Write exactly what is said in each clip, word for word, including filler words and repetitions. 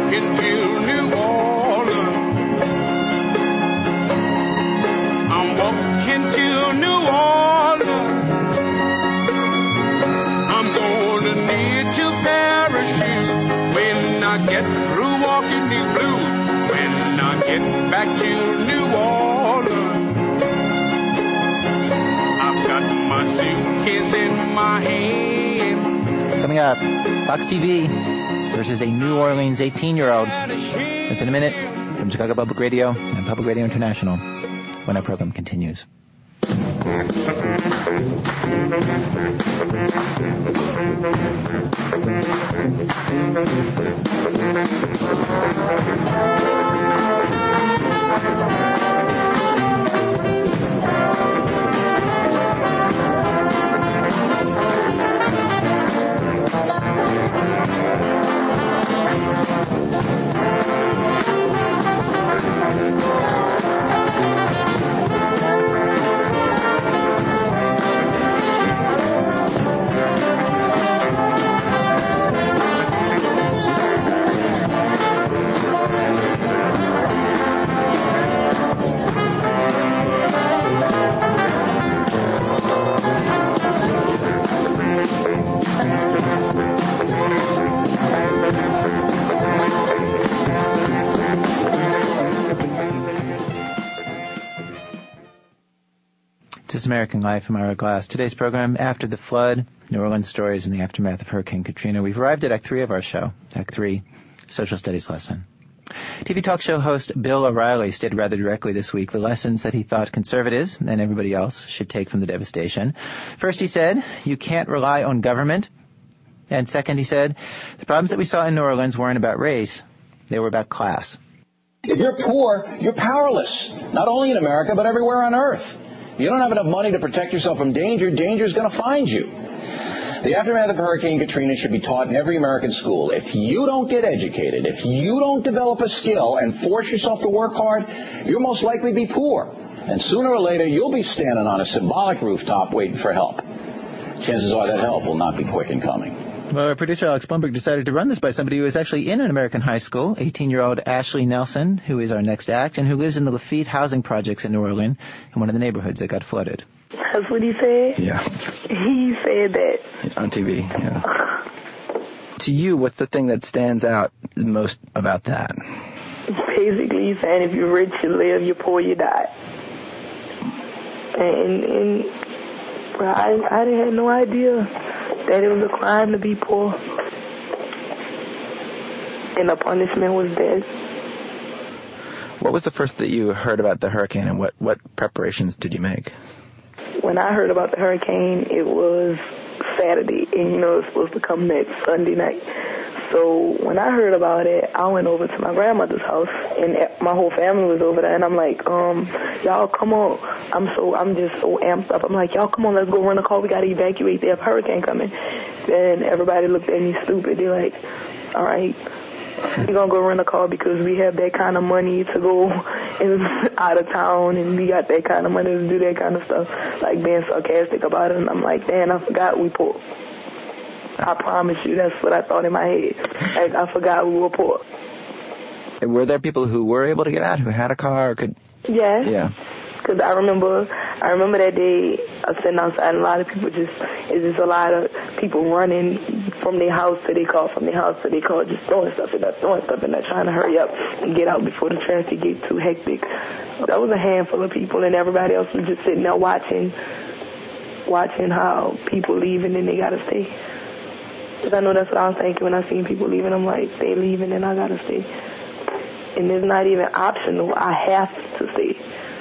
walking to New Orleans. I'm walking to New Orleans. I'm gonna need to parachute when I get through walking the blues. When I get back to New Orleans, I've got my suitcase in my hand. Coming up, Fox T V versus a New Orleans eighteen-year-old. That's in a minute from Chicago Public Radio and Public Radio International when our program continues. This is American Life. I'm Ira Glass. Today's program, After the Flood, New Orleans Stories in the Aftermath of Hurricane Katrina. We've arrived at Act three of our show, Act three, Social Studies Lesson. T V talk show host Bill O'Reilly stated rather directly this week the lessons that he thought conservatives and everybody else should take from the devastation. First, he said, you can't rely on government. And second, he said, the problems that we saw in New Orleans weren't about race. They were about class. If you're poor, you're powerless, not only in America, but everywhere on earth. You don't have enough money to protect yourself from danger, danger's going to find you. The aftermath of Hurricane Katrina should be taught in every American school. If you don't get educated, if you don't develop a skill and force yourself to work hard, you'll most likely be poor. And sooner or later, you'll be standing on a symbolic rooftop waiting for help. Chances are that help will not be quick in coming. Well, our producer Alex Blumberg decided to run this by somebody who is actually in an American high school, eighteen-year-old Ashley Nelson, who is our next act, and who lives in the Lafitte housing projects in New Orleans, in one of the neighborhoods that got flooded. That's what he said? Yeah. He said that. On T V, yeah. To you, what's the thing that stands out the most about that? Basically, he's saying if you're rich, you live, you're poor, you die. And, and well, I, I had no idea that it was a crime to be poor. And the punishment was death. What was the first that you heard about the hurricane, and what, what preparations did you make? When I heard about the hurricane, it was Saturday, and, you know, it was supposed to come next Sunday night. So when I heard about it, I went over to my grandmother's house, and my whole family was over there, and I'm like, um, y'all, come on. I'm so, I'm just so amped up. I'm like, y'all, come on, let's go run a call. We got to evacuate. They have a hurricane coming. Then everybody looked at me stupid. They're like, all right, we're going to go run a call because we have that kind of money to go in, out of town, and we got that kind of money to do that kind of stuff, like being sarcastic about it. And I'm like, damn, I forgot we poor. I promise you, that's what I thought in my head. Like, I forgot we were poor. Were there people who were able to get out, who had a car, or could... Yeah. Yeah. Because I remember, I remember that day, I was sitting outside, and a lot of people just, it's just a lot of people running from their house to their car, from their house to their car, just throwing stuff in there, throwing stuff in there, trying to hurry up and get out before the traffic gets too hectic. That was a handful of people, and everybody else was just sitting there watching, watching how people leave, and then they gotta stay. Because I know that's what I was thinking when I seen people leaving. I'm like, they leaving and I gotta stay. And it's not even optional. I have to stay.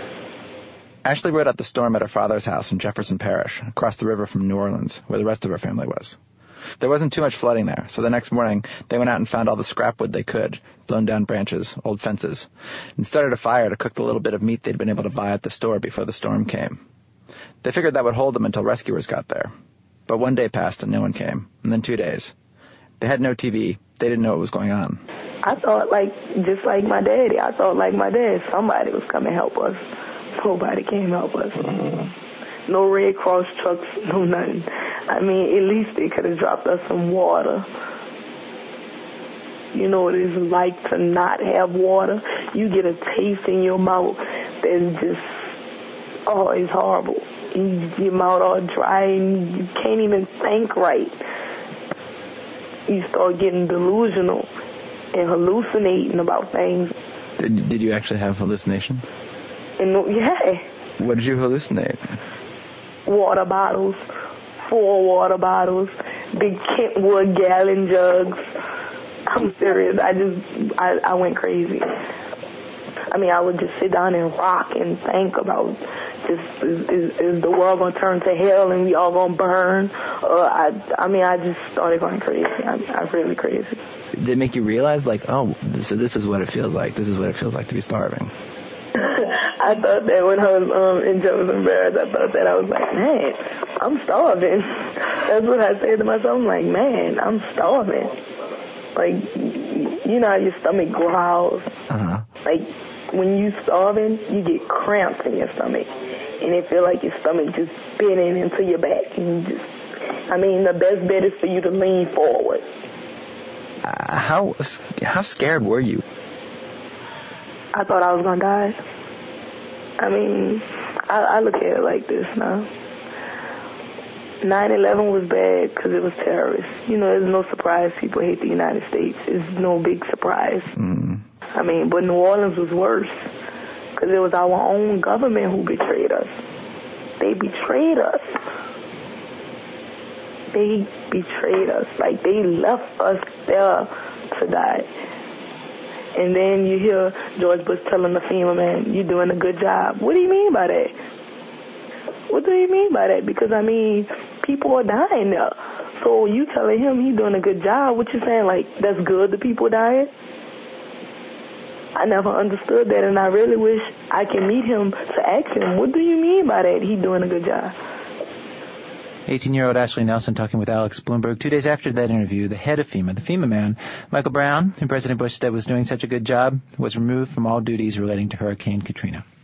Ashley rode out the storm at her father's house in Jefferson Parish, across the river from New Orleans, where the rest of her family was. There wasn't too much flooding there, so the next morning they went out and found all the scrap wood they could, blown down branches, old fences, and started a fire to cook the little bit of meat they'd been able to buy at the store before the storm came. They figured that would hold them until rescuers got there. But one day passed and no one came, and then two days. They had no T V. They didn't know what was going on. I thought, like, just like my daddy, I thought, like my dad, somebody was coming to help us. Nobody came help us. Mm-hmm. No Red Cross trucks, no nothing. I mean, at least they could have dropped us some water. You know what it's like to not have water. You get a taste in your mouth that's just, oh, it's horrible. You, your mouth all dry and you can't even think right. You start getting delusional and hallucinating about things. Did, did you actually have hallucinations? And yeah. What did you hallucinate? Water bottles, four water bottles, big Kentwood gallon jugs. I'm serious. I just, I, I went crazy. I mean, I would just sit down and rock and think about just, is, is, is the world going to turn to hell and we all going to burn? Uh, I, I mean, I just started going crazy. I, I'm really crazy. Did it make you realize, like, oh, so this is what it feels like. This is what it feels like to be starving? I thought that when I was um, in Jefferson Parish, I thought that I was like, man, I'm starving. That's what I said to myself. I'm like, man, I'm starving. Like, you know how your stomach growls? Uh-huh. Like, when you starving, you get cramps in your stomach. And it feel like your stomach just bending into your back. And you just, I mean, the best bet is for you to lean forward. Uh, how how scared were you? I thought I was going to die. I mean, I, I look at it like this now. nine eleven was bad because it was terrorists. You know, there's no surprise people hate the United States. It's no big surprise. Mm. I mean, but New Orleans was worse because it was our own government who betrayed us. They betrayed us. They betrayed us. Like, they left us there to die. And then you hear George Bush telling the FEMA man, you're doing a good job. What do you mean by that? What do you mean by that? Because, I mean, people are dying there. So you telling him he's doing a good job, what you saying, like, that's good, the people dying? I never understood that, and I really wish I can meet him to ask him, what do you mean by that, he's doing a good job? eighteen-year-old Ashley Nelson talking with Alex Bloomberg. Two days after that interview, the head of FEMA, the FEMA man, Michael Brown, who President Bush said was doing such a good job, was removed from all duties relating to Hurricane Katrina.